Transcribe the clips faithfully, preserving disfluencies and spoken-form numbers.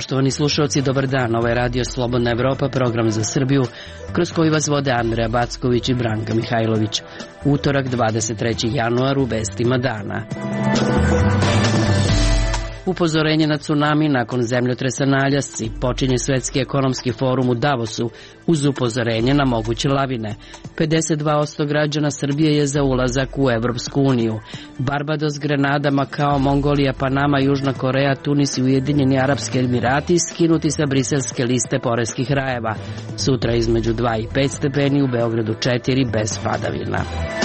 Poštovani slušalci, dobar dan. Ovo je Radio Slobodna Evropa, program za Srbiju, kroz koji vas vode Andreja Backović i Branka Mihajlović. Utorak, dvadeset trećeg januara, u vestima dana. Upozorenje na tsunami nakon zemljotresa na Aljasci. Počinje Svetski ekonomski forum u Davosu uz upozorenje na moguće lavine. pedeset dva posto građana Srbije je za ulazak u Evropsku uniju. Barbados, Grenada, Makao, Mongolija, Panama, Južna Koreja, Tunis i Ujedinjeni Arapski Emirati skinuti sa briselske liste poreskih rajeva. Sutra između dva i pet stepeni, u Beogradu četiri bez padavina.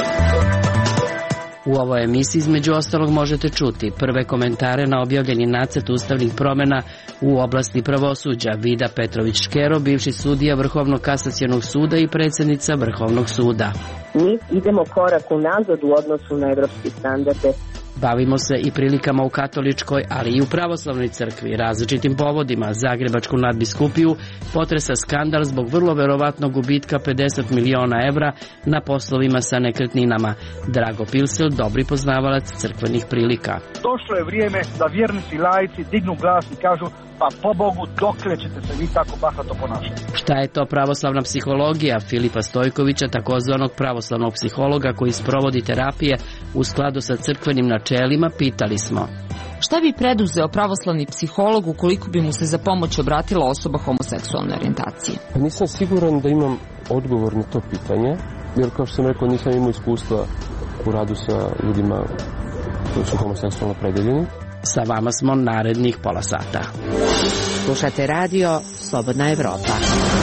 U ovoj emisiji između ostalog možete čuti prve komentare na objavljeni nacrt ustavnih promjena u oblasti pravosuđa. Vida Petrović-Škero, bivši sudija Vrhovnog kasacionog suda i predsjednica Vrhovnog suda. Mi idemo korak unazad u odnosu na evropske standarde. Bavimo se i prilikama u katoličkoj, ali i u pravoslavnoj crkvi. Različitim povodima Zagrebačku nadbiskupiju potresa skandal zbog vrlo verovatnog gubitka pedeset miliona evra na poslovima sa nekretninama. Drago Pilsel, dobri poznavalac crkvenih prilika. Došlo je vrijeme da vjernici laici dignu glas i kažu: pa po Bogu, dokle ćete se vi tako bahato ponašati? Šta je to pravoslavna psihologija? Filipa Stojkovića, takozvanog pravoslavnog psihologa koji sprovodi terapije u skladu sa crkvenim načelima, pitali smo. Šta bi preduzeo pravoslavni psiholog ukoliko bi mu se za pomoć obratila osoba homoseksualne orijentacije? Nisam siguran da imam odgovor na to pitanje, jer kao što sam rekao, nisam imao iskustva u radu sa ljudima koji su homoseksualno opredeljeni. Sa vama smo narednih pola sata. Slušate radio Slobodna Evropa.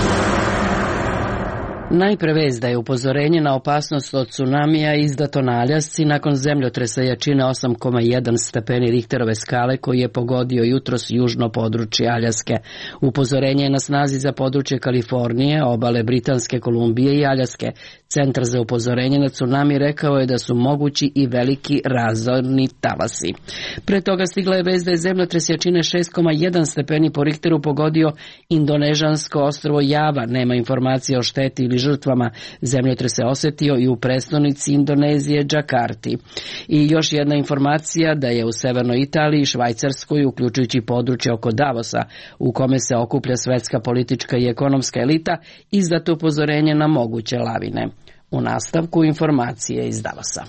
Najpre vest da je upozorenje na opasnost od tsunamija izdato na Aljasci nakon zemljotresa jačine osam zarez jedan stepeni Richterove skale koji je pogodio jutros južno područje Aljaske. Upozorenje je na snazi za područje Kalifornije, obale Britanske Kolumbije i Aljaske. Centar za upozorenje na tsunami rekao je da su mogući i veliki razorni talasi. Pre toga stigla je vest da je zemljotres jačine šest zarez jedan stepeni po Richteru pogodio indonežansko ostrvo Java. Nema informacije o šteti ili žrtvama. Zemljotres se osetio i u prestonici Indonezije, Džakarti. I još jedna informacija da je u severnoj Italiji i Švajcarskoj, uključujući područje oko Davosa, u kome se okuplja svetska politička i ekonomska elita, izdato upozorenje na moguće lavine. U nastavku informacije iz Davosa.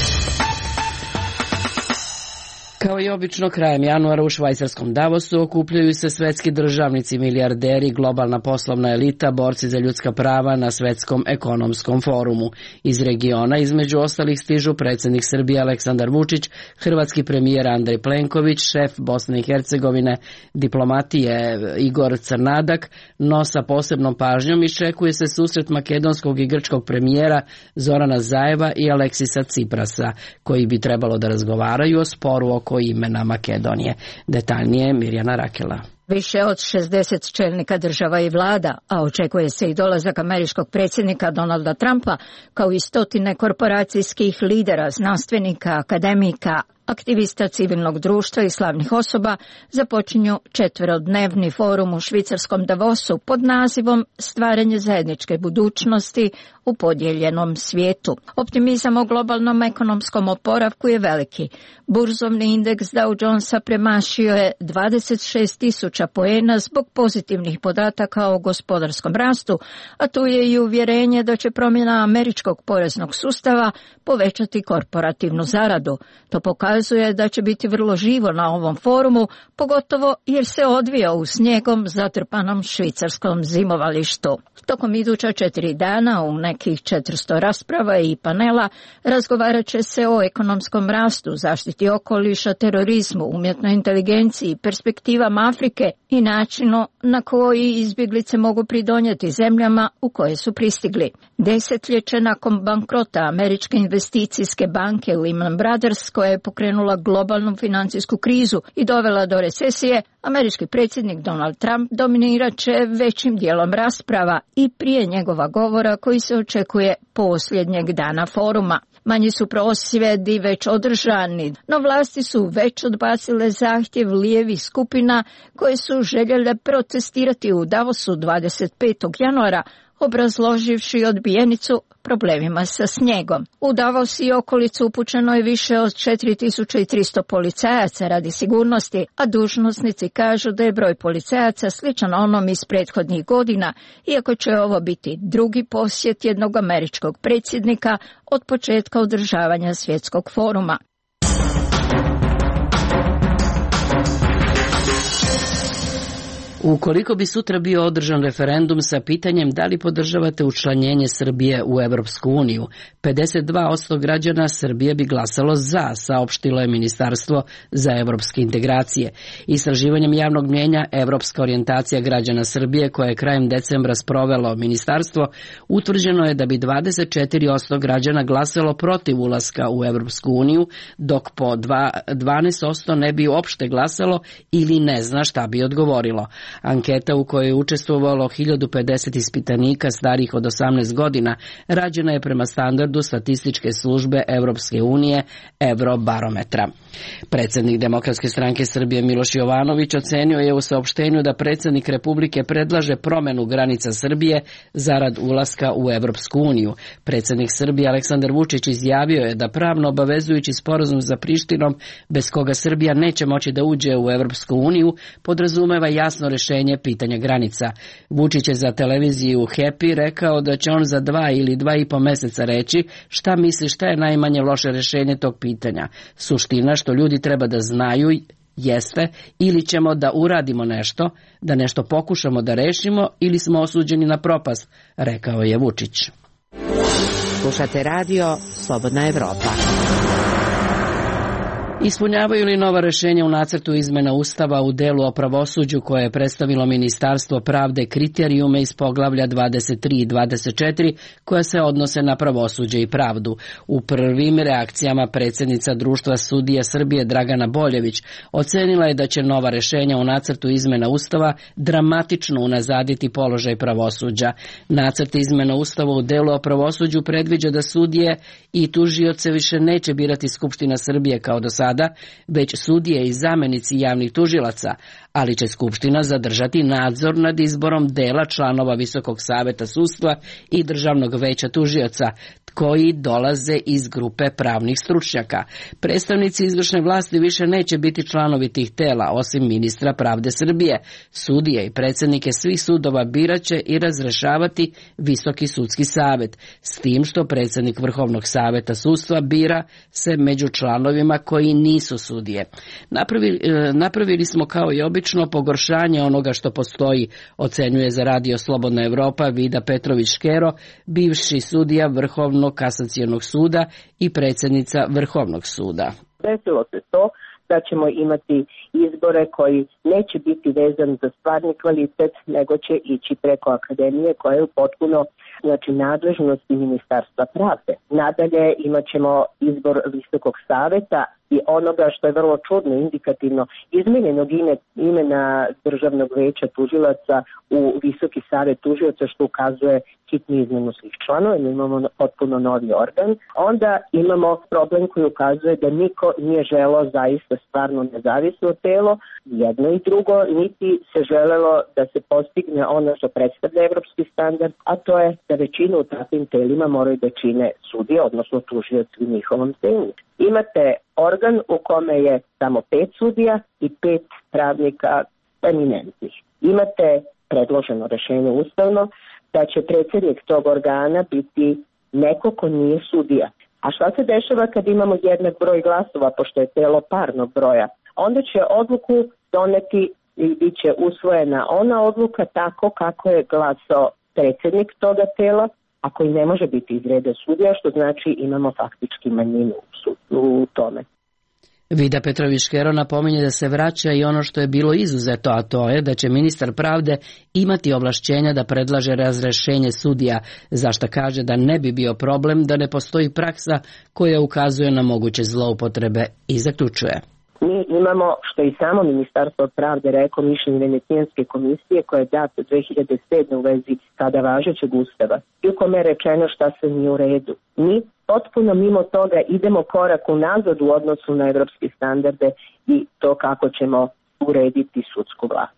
Kao i obično, krajem januara u švajcarskom Davosu okupljaju se svetski državnici, milijarderi, globalna poslovna elita, borci za ljudska prava na svetskom ekonomskom forumu. Iz regiona, između ostalih, stižu predsjednik Srbije Aleksandar Vučić, hrvatski premijer Andrej Plenković, šef Bosne i Hercegovine diplomatije Igor Crnadak, no sa posebnom pažnjom iščekuje se susret makedonskog i grčkog premijera Zorana Zajeva i Aleksisa Ciprasa, koji bi trebalo da razgovaraju o sporu oko imena Makedonije. Detaljnije Mirjana Rakela. Više od šezdeset čelnika država i vlada, a očekuje se i dolazak američkog predsjednika Donalda Trumpa, kao i stotine korporacijskih lidera, znanstvenika, akademika, aktivista civilnog društva i slavnih osoba, započinju četverodnevni forum u švicarskom Davosu pod nazivom Stvaranje zajedničke budućnosti u podijeljenom svijetu. Optimizam o globalnom ekonomskom oporavku je veliki. Burzovni indeks Dow Jonesa premašio je dvadeset šest tisuća poena zbog pozitivnih podataka o gospodarskom rastu, a tu je i uvjerenje da će promjena američkog poreznog sustava povećati korporativnu zaradu. To pokazuje da će biti vrlo živo na ovom forumu, pogotovo jer se odvija u snijegom zatrpanom švicarskom zimovalištu. Tokom iduća četiri dana u nekih četiristo rasprava i panela razgovarat će se o ekonomskom rastu, zaštiti okoliša, terorizmu, umjetnoj inteligenciji, perspektivama Afrike i načinu na koji izbjeglice mogu pridonijeti zemljama u koje su pristigli. Desetljeće nakon bankrota američke investicijske banke Lehman Brothers, koja je pokrenula globalnu financijsku krizu i dovela do recesije, američki predsjednik Donald Trump dominirat će većim dijelom rasprava i prije njegova govora koji se očekuje posljednjeg dana foruma. Manji su prosvjedi već održani, no vlasti su već odbacile zahtjev lijevih skupina koje su željele protestirati u Davosu dvadeset petog januara obrazloživši odbijenicu problemima sa snijegom. U Davos i okolicu upućeno je više od četiri tisuće tristo policajaca radi sigurnosti, a dužnosnici kažu da je broj policajaca sličan onom iz prethodnih godina, iako će ovo biti drugi posjet jednog američkog predsjednika od početka održavanja svjetskog foruma. Ukoliko bi sutra bio održan referendum sa pitanjem da li podržavate učlanjenje Srbije u Evropsku uniju, pedeset dva posto građana Srbije bi glasalo za, saopštilo je Ministarstvo za evropske integracije. Istraživanjem javnog mnijenja Evropska orijentacija građana Srbije, koje je krajem decembra sprovelo ministarstvo, utvrđeno je da bi dvadeset četiri posto građana glasalo protiv ulaska u Evropsku uniju, dok po dvanaest posto ne bi uopšte glasalo ili ne zna šta bi odgovorilo. Anketa u kojoj je učestvovalo hiljadu pedeset ispitanika starih od osamnaest godina rađena je prema standardu statističke službe Evropske unije Eurobarometra. Predsjednik Demokratske stranke Srbije Miloš Jovanović ocenio je u saopštenju da predsjednik Republike predlaže promenu granica Srbije zarad ulaska u Evropsku uniju. Predsjednik Srbije Aleksandar Vučić izjavio je da pravno obavezujući sporazum za Prištinom, bez koga Srbija neće moći da uđe u Evropsku uniju, podrazumeva jasno rješenje pitanja granica. Vučić je za televiziju Happy rekao da će on za dva ili dva i po mjeseca reći šta misli šta je najmanje loše rješenje tog pitanja. Suština što ljudi treba da znaju jeste ili ćemo da uradimo nešto, da nešto pokušamo da rešimo ili smo osuđeni na propast, rekao je Vučić. Slušate radio Slobodna Evropa. Ispunjavaju li nova rješenja u nacrtu izmena Ustava u delu o pravosuđu koje je predstavilo Ministarstvo pravde kriterijume iz poglavlja dvadeset tri i dvadeset četiri koja se odnose na pravosuđe i pravdu? U prvim reakcijama predsjednica Društva sudija Srbije Dragana Boljević ocenila je da će nova rješenja u nacrtu izmena Ustava dramatično unazaditi položaj pravosuđa. Nacrt izmena Ustava u delu o pravosuđu predviđa da sudije i tužioce više neće birati Skupština Srbije kao do sada, već sudije i zamenici javnih tužilaca, ali će Skupština zadržati nadzor nad izborom dela članova Visokog saveta sudstva i Državnog veća tužioca, koji dolaze iz grupe pravnih stručnjaka. Predstavnici izvršne vlasti više neće biti članovi tih tela, osim ministra pravde Srbije. Sudije i predsjednike svih sudova biraće i razrešavati Visoki sudski savet, s tim što predsjednik Vrhovnog saveta sudstva bira se među članovima koji nisu sudije. Napravili, napravili smo kao i obično pogoršanje onoga što postoji, ocenjuje za radio Slobodna Evropa Vida Petrović-Škero, bivši sudija Vrhovnog kasacionog suda i predsjednica Vrhovnog suda. Desilo se to da ćemo imati izbore koji neće biti vezani za stvarni kvalitet, nego će ići preko akademije koja je potpuno znači nadležnosti Ministarstva pravde. Nadalje imat ćemo izbor Visokog saveta i onoga što je vrlo čudno, indikativno, izmijenjenog ime, imena Državnog veća tužilaca u Visoki savet tužilaca, što ukazuje hitnu izmenu svih članova, imamo potpuno novi organ. Onda imamo problem koji ukazuje da niko nije želeo zaista stvarno nezavisno telo, jedno i drugo, niti se želelo da se postigne ono što predstavlja evropski standard, a to je da većinu u takvim telima moraju da čine sudije, odnosno tužioci u njihovom telu. Imate organ u kome je samo pet sudija i pet pravnika eminentnih. Imate predloženo rješenje ustavno da će predsjednik tog organa biti neko ko nije sudija. A šta se dešava kad imamo jednak broj glasova, pošto je telo parnog broja? Onda će odluku doneti i bit će usvojena ona odluka tako kako je glasao predsjednik toga tela, a koji ne može biti iz reda sudija, što znači imamo faktički manjinu u tome. Vida Petrović-Škero napominje da se vraća i ono što je bilo izuzeto, a to je da će ministar pravde imati ovlašćenja da predlaže razrešenje sudija, za što kaže da ne bi bio problem da ne postoji praksa koja ukazuje na moguće zloupotrebe i zaključuje. Mi imamo, što i samo Ministarstvo pravde rekao, mišljenje Venecijanske komisije koje je dato dve hiljade sedme u vezi tada važećeg ustava, i u kome je rečeno šta se nije u redu. Mi potpuno mimo toga idemo korak unazad u odnosu na evropske standarde i to kako ćemo urediti sudsku vlast.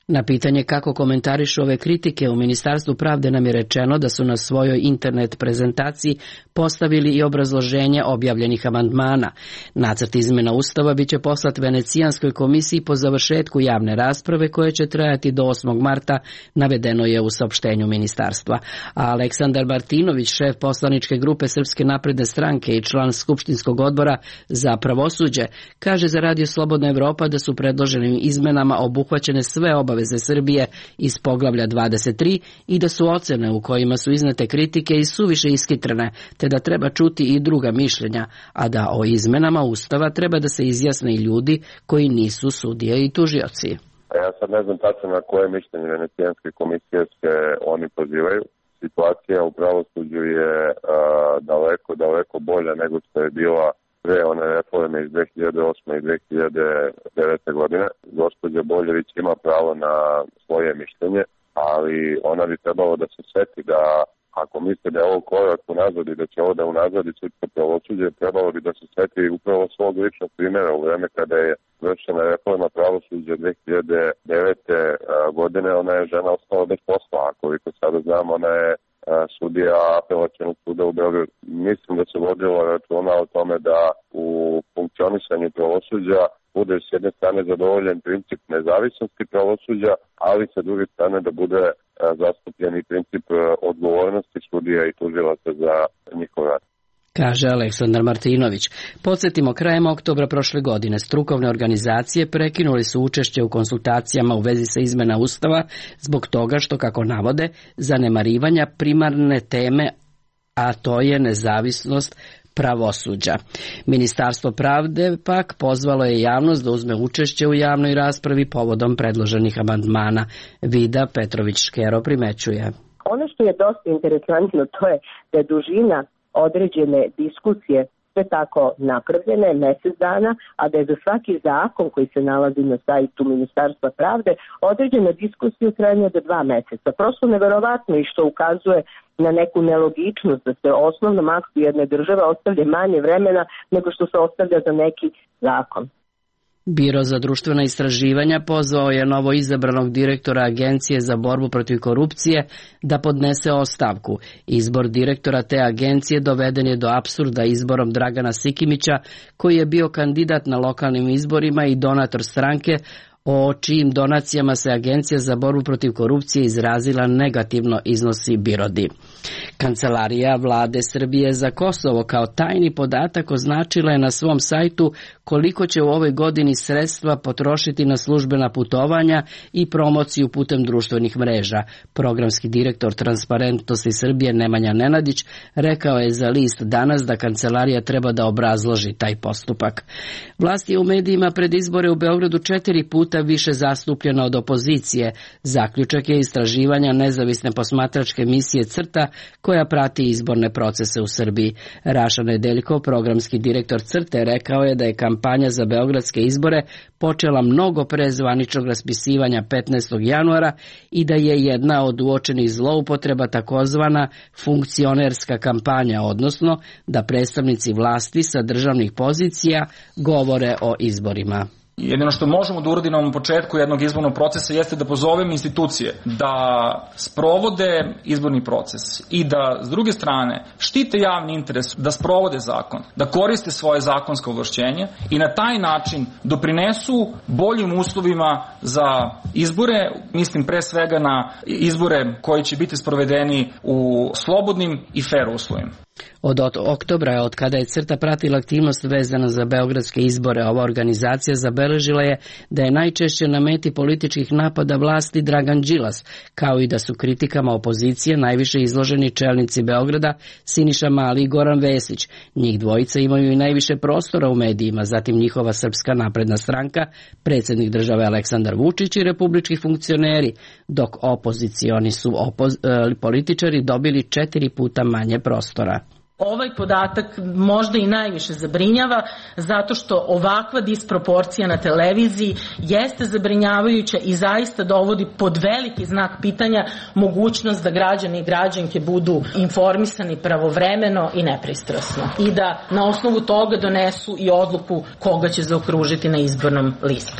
Na pitanje kako komentarišu ove kritike, u Ministarstvu pravde nam je rečeno da su na svojoj internet prezentaciji postavili i obrazloženje objavljenih amandmana. Nacrt izmena Ustava biće poslat Venecijanskoj komisiji po završetku javne rasprave koje će trajati do osmog marta, navedeno je u saopštenju ministarstva. A Aleksandar Martinović, šef poslaničke grupe Srpske napredne stranke i član Skupštinskog odbora za pravosuđe, kaže za Radio Slobodna Evropa da su predloženim izmenama obuhvaćene sve obaveze Srbije iz poglavlja dvadeset tri i da su ocene u kojima su iznete kritike i suviše iskitrene, te da treba čuti i druga mišljenja, a da o izmenama Ustava treba da se izjasne i ljudi koji nisu sudije i tužioci. Ja sad ne znam tačno na koje mišljenje Venecijanske komisije se oni pozivaju. Situacija u pravosuđu je uh, daleko, daleko bolja nego što je bila pre one reforme iz dve hiljade osme i dve hiljade devete godine. Gospođa Boljević ima pravo na svoje mišljenje, ali ona bi trebalo da se seti da ako misle da je ovo korak unazad i da će ovo da unazadi sudsko pravosuđe, trebalo bi da se seti upravo svog ličnog primjera u vreme kada je vršena reforma pravosuđa dve hiljade devete godine. Ona je žena ostala bez posla, a koliko sada znam, ona je sudija Apelacionog suda u Beogradu. Mislim da se vodilo računa o tome da u funkcionisanju pravosuđa bude s jedne strane zadovoljen princip nezavisnosti pravosuđa, ali sa druge strane da bude zastupljen i princip odgovornosti sudija i tužilaca za njihov rad, kaže Aleksandar Martinović. Podsjetimo, krajem oktobra prošle godine strukovne organizacije prekinuli su učešće u konsultacijama u vezi sa izmena Ustava zbog toga što, kako navode, zanemarivanja primarne teme, a to je nezavisnost pravosuđa. Ministarstvo pravde pak pozvalo je javnost da uzme učešće u javnoj raspravi povodom predloženih amandmana. Vida Petrović-Škero primećuje. Ono što je dosta interesantno, to je da je dužina određene diskusije sve tako napravljene, mesec dana, a da je za svaki zakon koji se nalazi na sajtu Ministarstva pravde određena diskusija u trajanju do dva meseca. Prosto neverovatno i što ukazuje na neku nelogičnost da se osnovnom aktu jedne države ostavlja manje vremena nego što se ostavlja za neki zakon. Biro za društvena istraživanja pozvao je novo izabranog direktora Agencije za borbu protiv korupcije da podnese ostavku. Izbor direktora te agencije doveden je do apsurda izborom Dragana Sikimića, koji je bio kandidat na lokalnim izborima i donator stranke, o čijim donacijama se Agencija za borbu protiv korupcije izrazila negativno, iznosi Birodi. Kancelarija vlade Srbije za Kosovo kao tajni podatak označila je na svom sajtu koliko će u ovoj godini sredstva potrošiti na službena putovanja i promociju putem društvenih mreža. Programski direktor Transparentnosti Srbije Nemanja Nenadić rekao je za list Danas da kancelarija treba da obrazloži taj postupak. Vlast je u medijima pred izbore u Beogradu četiri puta više zastupljena od opozicije. Zaključak je istraživanja nezavisne posmatračke misije CRTA koja prati izborne procese u Srbiji. Raša Nedeljkov, programski direktor CRTE, rekao je da je kampanja za beogradske izbore počela mnogo pre zvaničnog raspisivanja petnaestog januara i da je jedna od uočenih zloupotreba takozvana funkcionerska kampanja, odnosno da predstavnici vlasti sa državnih pozicija govore o izborima. Jedino što možemo da uradimo na početku jednog izbornog procesa jeste da pozovemo institucije da sprovode izborni proces i da s druge strane štite javni interes, da sprovode zakon, da koriste svoje zakonske ovlašćenje i na taj način doprinesu boljim uslovima za izbore, mislim pre svega na izbore koji će biti sprovedeni u slobodnim i fer uslovima. Od oktobra, od kada je CRTA pratila aktivnost vezana za beogradske izbore, ova organizacija zabeležila je da je najčešće na meti političkih napada vlasti Dragan Đilas, kao i da su kritikama opozicije najviše izloženi čelnici Beograda Siniša Mali i Goran Vesić. Njih dvojica imaju i najviše prostora u medijima, zatim njihova Srpska napredna stranka, predsjednik države Aleksandar Vučić i republički funkcioneri, dok opozicioni su opoz, e, političari dobili četiri puta manje prostora. Ovaj podatak možda i najviše zabrinjava zato što ovakva disproporcija na televiziji jeste zabrinjavajuća i zaista dovodi pod veliki znak pitanja mogućnost da građani i građanke budu informisani pravovremeno i nepristrasno i da na osnovu toga donesu i odluku koga će zaokružiti na izbornom listu.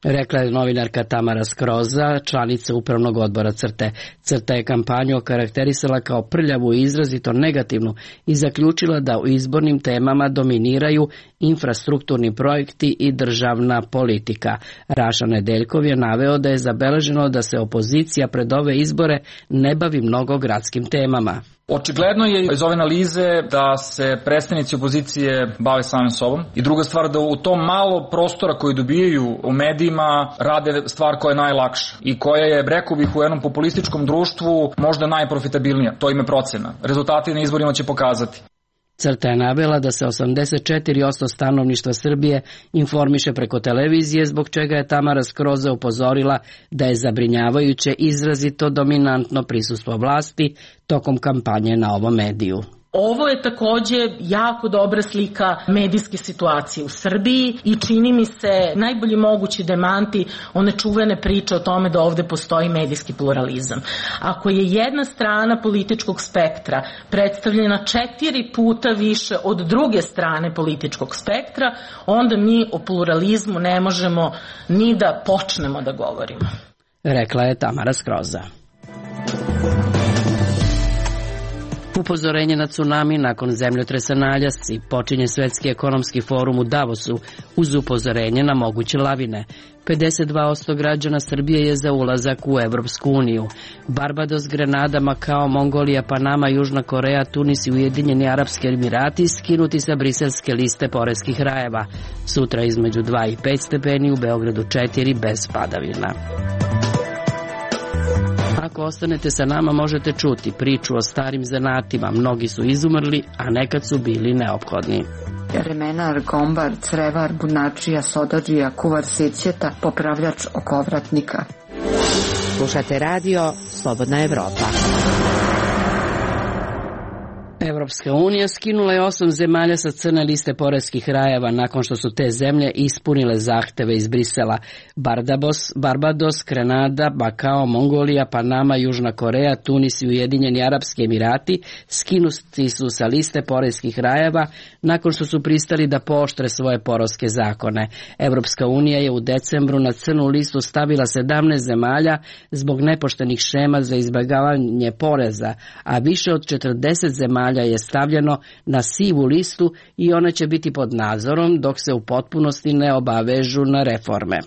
Rekla je novinarka Tamara Skroza, članica upravnog odbora Crte. Crta je kampanju okarakterisala kao prljavu i izrazito negativnu i zaključila da u izbornim temama dominiraju infrastrukturni projekti i državna politika. Raša Nedeljkov je naveo da je zabeleženo da se opozicija pred ove izbore ne bavi mnogo gradskim temama. Očigledno je iz ove analize da se predstavnici opozicije bave samim sobom i druga stvar da u tom malo prostora koji dobijaju u medijima rade stvar koja je najlakša i koja je, rekao bih, u jednom populističkom društvu možda najprofitabilnija. To im je procena. Rezultati na izborima će pokazati. Crta je navela da se osamdeset četiri posto stanovništva Srbije informiše preko televizije, zbog čega je Tamara Skroza upozorila da je zabrinjavajuće izrazito dominantno prisustvo vlasti tokom kampanje na ovom mediju. Ovo je takođe jako dobra slika medijske situacije u Srbiji i čini mi se najbolji mogući demanti one čuvene priče o tome da ovde postoji medijski pluralizam. Ako je jedna strana političkog spektra predstavljena četiri puta više od druge strane političkog spektra, onda mi o pluralizmu ne možemo ni da počnemo da govorimo. Rekla je Tamara Skroza. Upozorenje na tsunami nakon zemljotresa na Aljasci. Počinje Svetski ekonomski forum u Davosu uz upozorenje na moguće lavine. pedeset dva posto građana Srbije je za ulazak u Evropsku uniju. Barbados, Grenada, Makao, Mongolija, Panama, Južna Koreja, Tunis i Ujedinjeni Arapski Emirati skinuti sa briselske liste poreskih rajeva. Sutra između dva i pet stepeni, u Beogradu četiri bez padavina. Ako ostanete sa nama možete čuti priču o starim zanatima, mnogi su izumrli, a nekad su bili neophodni. Remenar, gombar, crevar, bunačija, sodadžija, kuvar sićeta, popravljač okovratnika. Slušate radio Slobodna Evropa. Evropska unija skinula je osam zemalja sa crne liste poreskih rajeva nakon što su te zemlje ispunile zahteve iz Brisela. Barbados, Barbados, Grenada, Makao, Mongolija, Panama, Južna Koreja, Tunis i Ujedinjeni Arapski Emirati skinuti su sa liste poreskih rajeva nakon što su pristali da pooštre svoje poreske zakone. Evropska unija je u decembru na crnu listu stavila sedamnaest zemalja zbog nepoštenih šema za izbjegavanje poreza, a više od četrdeset zemalja je stavljeno na sivu listu i one će biti pod nadzorom dok se u potpunosti ne obavežu na reforme.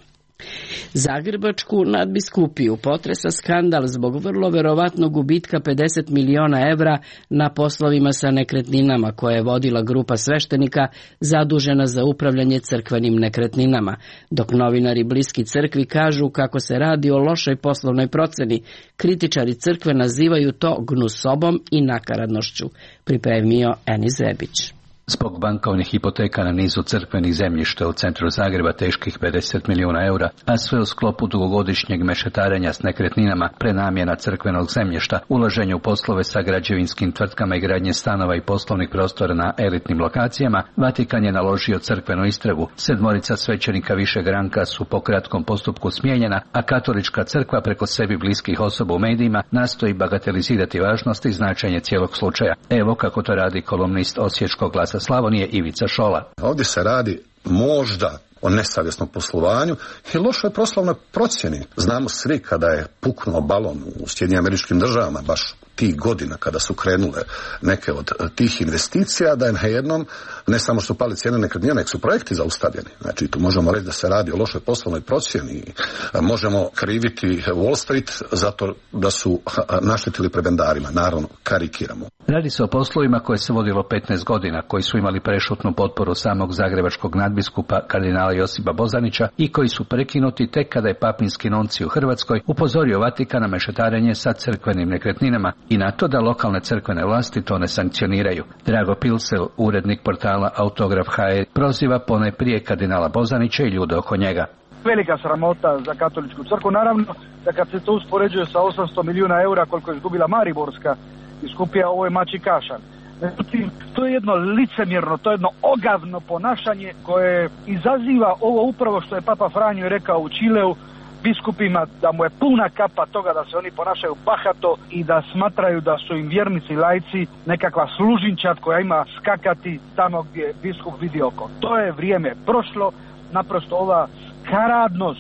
Zagrebačku nadbiskupiju potresa skandal zbog vrlo verovatnog gubitka pedeset miliona evra na poslovima sa nekretninama koje je vodila grupa sveštenika zadužena za upravljanje crkvenim nekretninama, dok novinari bliski crkvi kažu kako se radi o lošoj poslovnoj proceni. Kritičari crkve nazivaju to gnusobom i nakaradnošću, pripremio Enis Zebić. Zbog bankovnih hipoteka na nizu crkvenih zemljišta u centru Zagreba teških pedeset milijuna eura, a sve u sklopu dugogodišnjeg mešetarenja s nekretninama, prenamjena crkvenog zemljišta, ulaženje u poslove sa građevinskim tvrtkama i gradnje stanova i poslovnih prostora na elitnim lokacijama, Vatikan je naložio crkvenu istragu. Sedmorica svećenika višeg ranka su po kratkom postupku smijenjena, a katolička crkva preko sebi bliskih osoba u medijima nastoji bagatelizirati važnost i značenje cijelog slučaja. Evo kako to radi kolumnist Osječkog Glasa Slavonije Ivica Šola. Ovdje se radi možda o nesavjesnom poslovanju i lošoj poslovnoj procjeni. Znamo svi kada je puknuo balon u Sjedinjenim Američkim Državama, baš tih godina kada su krenule neke od tih investicija, da je na jednom ne samo što pali cijene nekretnina, nek su projekti zaustavljeni. Znači tu možemo reći da se radi o lošoj poslovnoj procjeni. Možemo kriviti Wall Street zato da su naštetili prebendarima. Naravno, karikiramo. Radi se o poslovima koje se vodilo petnaest godina, koji su imali prešutnu potporu samog zagrebačkog nadbiskupa kardinala Josipa Bozanića i koji su prekinuti tek kada je papinski nunci u Hrvatskoj upozorio Vatikan na mešetarenje sa crkvenim nekretninama i na to da lokalne crkvene vlasti to ne sankcioniraju. Drago Pilsel, urednik portala Autograf punkt ha er, proziva ponajprije kardinala Bozanića i ljude oko njega. Velika sramota za katoličku crkvu, naravno da kad se to uspoređuje sa osamsto milijuna eura koliko je izgubila Mariborska biskupija, ovo je mači kašan. Međutim, to je jedno licemjerno, to je jedno ogavno ponašanje koje izaziva ovo upravo što je Papa Franjo rekao u Čileu biskupima, da mu je puna kapa toga da se oni ponašaju bahato i da smatraju da su im vjernici laici nekakva služinčad koja ima skakati tamo gdje biskup vidi oko. To je vrijeme prošlo, naprosto ova karadnost,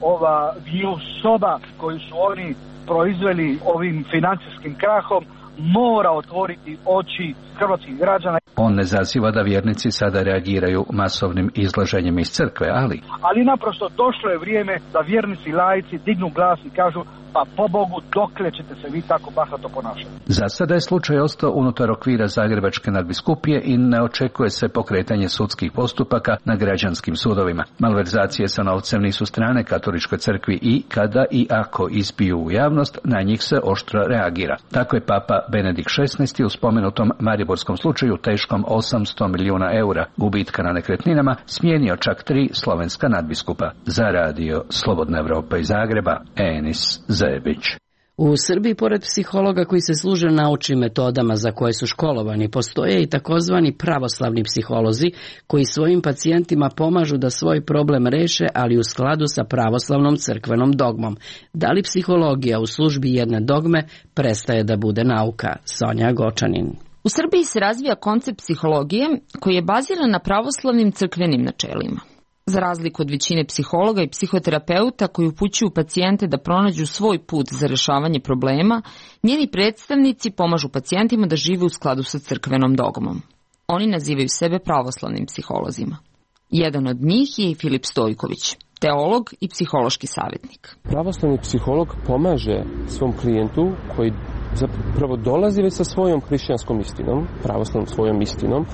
ova virus soba koju su oni proizveli ovim financijskim krahom mora otvoriti oči hrvatskih građana. On ne zaziva da vjernici sada reagiraju masovnim izlaženjem iz crkve, ali... Ali naprosto došlo je vrijeme da vjernici laici dignu glas i kažu pa po Bogu dokle ćete se vi tako bahato ponašati. Za sada je slučaj ostao unutar okvira Zagrebačke nadbiskupije i ne očekuje se pokretanje sudskih postupaka na građanskim sudovima. Malverzacije sa novcem nisu strane katoličkoj crkvi i kada i ako ispiju u javnost, na njih se oštro reagira. Tako je Papa Benedikt šesnaesti u spomenutom mariborskom slučaju teškom osamsto milijuna eura gubitka na nekretninama smijenio čak tri slovenska nadbiskupa. Za radio Slobodna Evropa iz Zagreba, Enis Zebić. U Srbiji, pored psihologa koji se služe naučnim metodama za koje su školovani, postoje i takozvani pravoslavni psiholozi koji svojim pacijentima pomažu da svoj problem reše, ali u skladu sa pravoslavnom crkvenom dogmom. Da li psihologija u službi jedne dogme prestaje da bude nauka? Sonja Gočanin. U Srbiji se razvija koncept psihologije koji je baziran na pravoslavnim crkvenim načelima. Za razliku od većine psihologa i psihoterapeuta koji upućuju pacijente da pronađu svoj put za rešavanje problema, njeni predstavnici pomažu pacijentima da žive u skladu sa crkvenom dogmom. Oni nazivaju sebe pravoslavnim psiholozima. Jedan od njih je i Filip Stojković, teolog i psihološki savjetnik. Pravoslavni psiholog pomaže svom klijentu koji zapravo dolazi već sa svojom hrišćanskom istinom, pravoslavnom svojom istinom,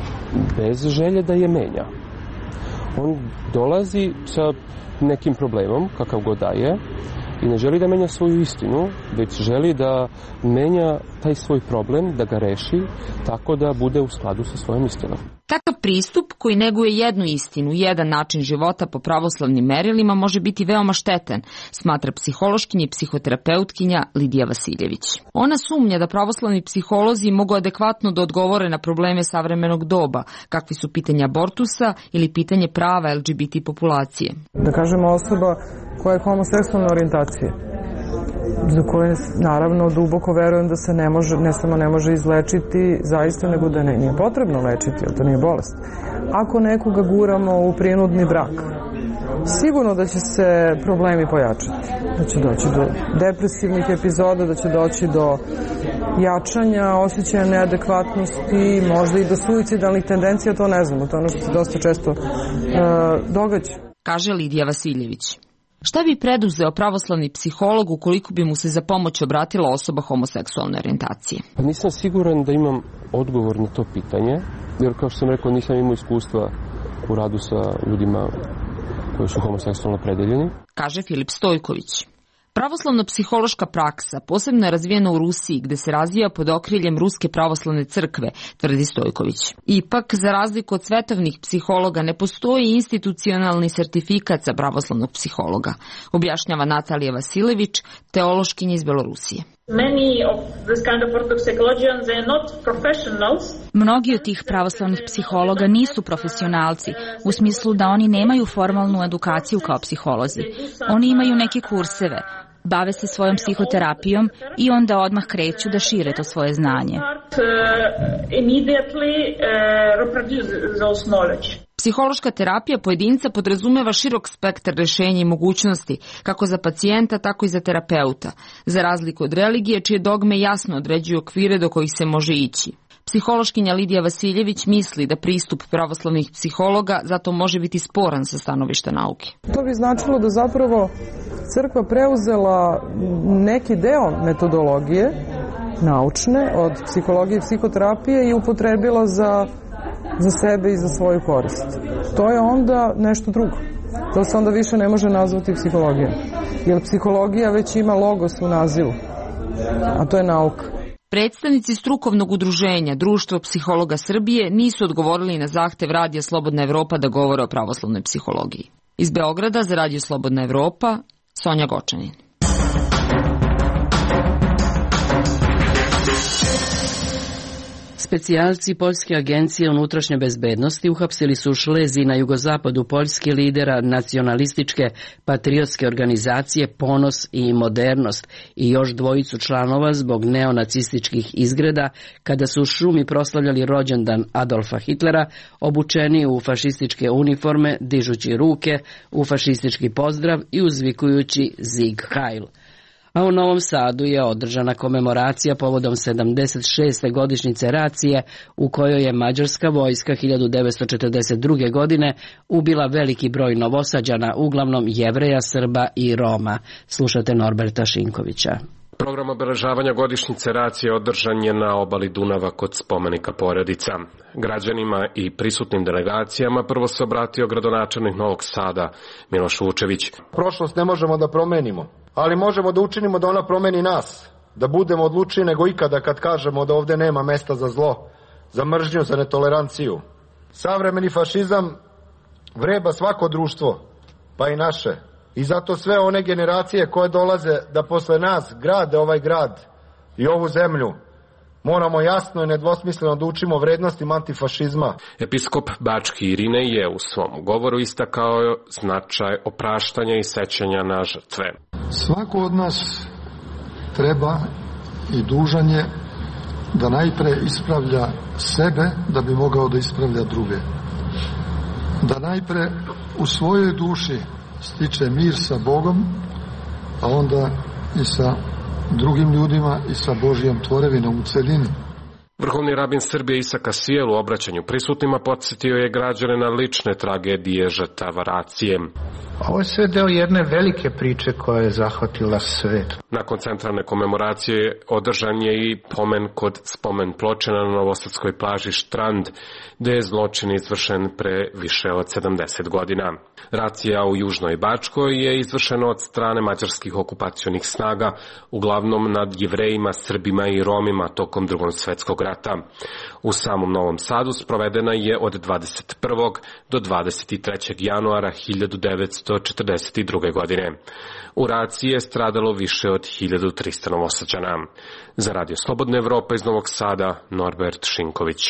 bez želje da je menja. On dolazi sa nekim problemom, kakav god da je, i ne želi da menja svoju istinu, već želi da menja taj svoj problem, da ga reši tako da bude u skladu sa svojom istinom. Takav pristup koji neguje jednu istinu, jedan način života po pravoslavnim merilima može biti veoma štetan, smatra psihološkinja i psihoterapeutkinja Lidija Vasiljević. Ona sumnja da pravoslavni psiholozi mogu adekvatno da odgovore na probleme savremenog doba, kakvi su pitanja abortusa ili pitanje prava L G B T populacije. Da kažemo osoba koja je homoseksualne orijentacije, za koje naravno duboko verujem da se ne može, ne samo ne može izlečiti zaista, nego da ne, nije potrebno lečiti, jer to nije bolest. Ako nekoga guramo u prinudni brak, sigurno da će se problemi pojačati. Da će doći do depresivnih epizoda, da će doći do jačanja osjećaja neadekvatnosti, možda i do suicidalnih tendencija, to ne znamo, to je ono što se dosta često uh, događa. Kaže Lidija Vasiljević. Šta bi preduzeo pravoslavni psiholog ukoliko bi mu se za pomoć obratila osoba homoseksualne orijentacije? Pa nisam siguran da imam odgovor na to pitanje, jer kao što sam rekao nisam imao iskustva u radu sa ljudima koji su homoseksualno predeljeni. Kaže Filip Stojković. Pravoslavno-psihološka praksa posebno je razvijena u Rusiji, gde se razvija pod okriljem Ruske pravoslavne crkve, tvrdi Stojković. Ipak, za razliku od svetovnih psihologa, ne postoji institucionalni sertifikat za pravoslavnog psihologa, objašnjava Natalija Vasilević, teološkinja iz Belorusije. Mnogi od tih pravoslavnih psihologa nisu profesionalci, u smislu da oni nemaju formalnu edukaciju kao psiholozi. Oni imaju neke kurseve, bave se svojom psihoterapijom i onda odmah kreću da šire to svoje znanje. Psihološka terapija pojedinca podrazumeva širok spektar rešenja i mogućnosti, kako za pacijenta, tako i za terapeuta, za razliku od religije, čije dogme jasno određuju okvire do kojih se može ići. Psihološkinja Lidija Vasiljević misli da pristup pravoslavnih psihologa zato može biti sporan sa stanovišta nauke. To bi značilo da zapravo crkva preuzela neki deo metodologije naučne od psihologije i psihoterapije i upotrebila za za sebe i za svoju korist. To je onda nešto drugo. To se onda više ne može nazvati psihologijom. Jer psihologija već ima logos u nazivu, a to je nauka. Predstavnici strukovnog udruženja Društvo psihologa Srbije nisu odgovorili na zahtev Radija Slobodna Evropa da govore o pravoslavnoj psihologiji. Iz Beograda za Radio Slobodna Evropa, Sonja Gočanin. Specijalci Poljske agencije unutrašnje bezbednosti uhapsili su u Šleziji na jugozapadu Poljske lidera nacionalističke patriotske organizacije Ponos i Modernost i još dvojicu članova zbog neonacističkih izgreda kada su u šumi proslavljali rođendan Adolfa Hitlera, obučeni u fašističke uniforme, dižući ruke u fašistički pozdrav i uzvikujući Sieg Heil. A u Novom Sadu je održana komemoracija povodom sedamdeset šeste godišnjice racije u kojoj je mađarska vojska hiljadu devetsto četrdeset druge. godine ubila veliki broj Novosađana, uglavnom Jevreja, Srba i Roma. Slušate Norberta Šinkovića. Program obeležavanja godišnjice racije održan je na obali Dunava kod spomenika Porodica. Građanima i prisutnim delegacijama prvo se obratio gradonačelnik Novog Sada, Miloš Vučević. Prošlost ne možemo da promenimo, ali možemo da učinimo da ona promeni nas, da budemo odlučniji nego ikada kad kažemo da ovde nema mesta za zlo, za mržnju, za netoleranciju. Savremeni fašizam vreba svako društvo, pa i naše. I zato sve one generacije koje dolaze da posle nas grade ovaj grad i ovu zemlju, moramo jasno i nedvosmisleno da učimo vrednostima antifašizma. Episkop Bački Irinej je u svom govoru istakao značaj opraštanja i sećanja na žrtve. Svako od nas treba i dužan je da najpre ispravlja sebe da bi mogao da ispravlja druge. Da najpre u svojoj duši stiče mir sa Bogom, a onda i sa drugim ljudima i sa Božjom tvorevinom u celini. Vrhovni rabin Srbije Isak Asijel u obraćanju prisutnima podsjetio je građane na lične tragedije žrtava racije. Ovo je sve deo jedne velike priče koja je zahvatila svet. Nakon centralne komemoracije održan je i pomen kod spomen ploče na novosadskoj plaži Štrand, gde je zločin izvršen pre više od sedamdeset godina. Racija u Južnoj Bačkoj je izvršena od strane mađarskih okupacionih snaga, uglavnom nad Jevrejima, Srbima i Romima tokom Drugog svetskog rata. U samom Novom Sadu sprovedena je od dvadeset prvog do dvadeset trećeg januara hiljadu devetsto četrdeset druge. godine. U raciji je stradalo više od hiljadu trista Novosađana. Za Radio Slobodna Evropa iz Novog Sada, Norbert Šinković.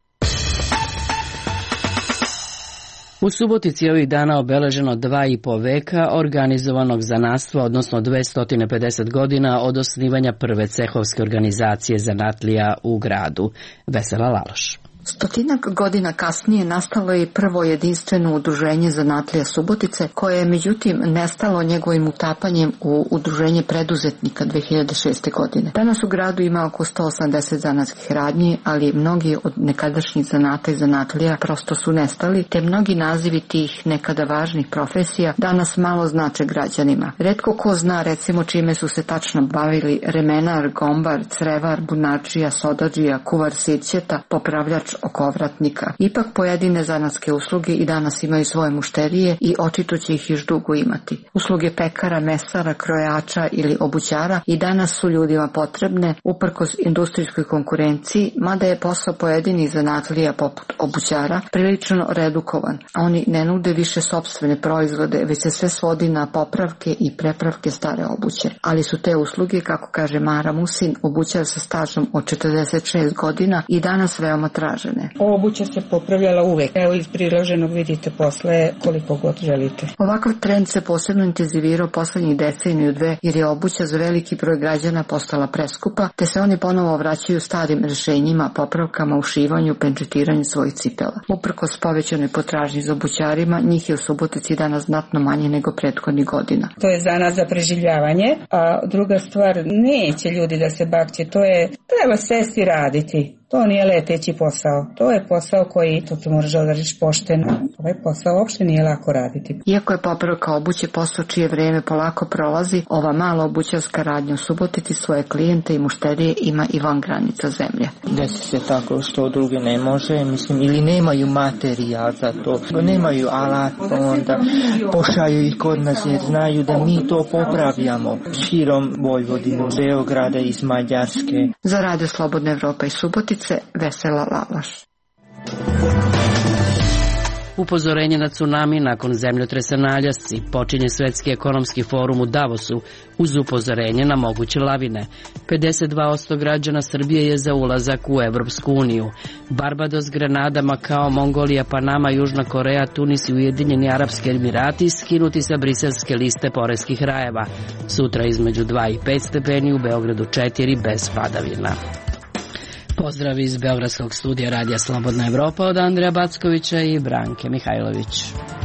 U Subotici ovih dana obeleženo dva i po veka organizovanog zanatstva, odnosno dvesta pedeset godina od osnivanja prve cehovske organizacije zanatlija u gradu. Vesela Laloš. Stotinak godina kasnije nastalo je prvo jedinstveno udruženje zanatlija Subotice, koje je međutim nestalo njegovim utapanjem u udruženje preduzetnika dve hiljade šeste. godine. Danas u gradu ima oko sto osamdeset zanatskih radnji, ali mnogi od nekadašnjih zanata i zanatlija prosto su nestali, te mnogi nazivi tih nekada važnih profesija danas malo znače građanima. Retko ko zna recimo čime su se tačno bavili remenar, gombar, crevar, bunarčija, sodadžija, kuvar sićeta, popravljač okovratnika. Ipak pojedine zanatske usluge i danas imaju svoje mušterije i očito će ih još dugo imati. Usluge pekara, mesara, krojača ili obućara i danas su ljudima potrebne uprkos industrijskoj konkurenciji, mada je posao pojedinih zanatlija poput obućara prilično redukovan. Oni ne nude više sopstvene proizvode, već se sve svodi na popravke i prepravke stare obuće. Ali su te usluge, kako kaže Mara Musin, obućar sa stažom od četrdeset šest godina i danas veoma tražene. Obuća se popravljala uvek. Evo iz priloženog vidite posle koliko god želite. Ovakav trend se posebno intenzivirao poslednjih deceniju dve, jer je obuća za veliki broj građana postala preskupa, te se oni ponovo vraćaju starim rešenjima, popravkama, ušivanju, penčetiranju svojih cipela. Uprkos povećanoj potražnji za obućarima, njih je u Subotici danas znatno manje nego prethodnih godina. To je zanat za preživljavanje, a druga stvar, neće ljudi da se bakće, to je treba sesti raditi. To nije leteći posao. To je posao koji, to te moraš da odradiš pošteno. Ovaj posao uopšte nije lako raditi. Iako je popravka obuće posao čije vreme polako prolazi, ova mala obućarska radnja u Subotici svoje klijente i mušterije ima i van granica zemlje. Desi se tako što druge ne može, mislim, ili nemaju materijal za to, nemaju alat, onda pošaju ih kod nas jer znaju da mi to popravljamo širom Vojvodine, Beograda, iz Mađarske. Za Radio Slobodna Evropa i Subotice, Vesela Lalaš. Upozorenje na tsunami nakon zemljotresa na Aljasci. Počinje Svetski ekonomski forum u Davosu uz upozorenje na moguće lavine. pedeset dva posto građana Srbije je za ulazak u Evropsku uniju. Barbados, Grenada, Makao, Mongolija, Panama, Južna Koreja, Tunis i Ujedinjeni Arapski Emirati skinuti sa briselske liste poreskih rajeva. Sutra između dva i pet stepeni, u Beogradu četiri bez padavina. Pozdrav iz Beogradskog studija Radija Slobodna Evropa od Andreja Backovića i Branke Mihajlović.